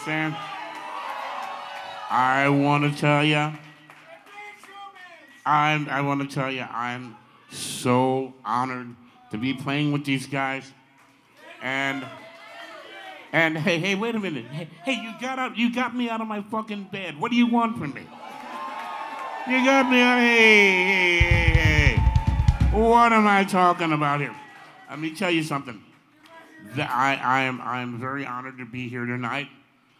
Sam, I want to tell you, I'm so honored to be playing with these guys. And hey, wait a minute. Hey, you got me out of my fucking bed. What do you want from me? You got me out. Hey. What am I talking about here? Let me tell you something. I'm very honored to be here tonight.